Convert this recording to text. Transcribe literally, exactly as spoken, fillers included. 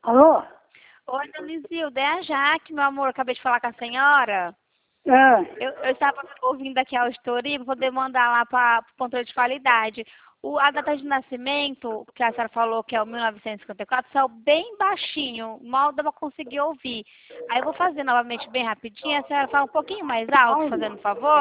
Alô? Oi, dona Isilda, é a Jaque, meu amor. Acabei de falar com a senhora. Ah, Eu, eu estava ouvindo aqui a auditoria para poder mandar lá para o controle de qualidade. O, a data de nascimento, que a senhora falou que é o mil novecentos e cinquenta e quatro, saiu bem baixinho, mal dava para conseguir ouvir. Aí eu vou fazer novamente bem rapidinho, a senhora fala um pouquinho mais alto, ai, fazendo um favor.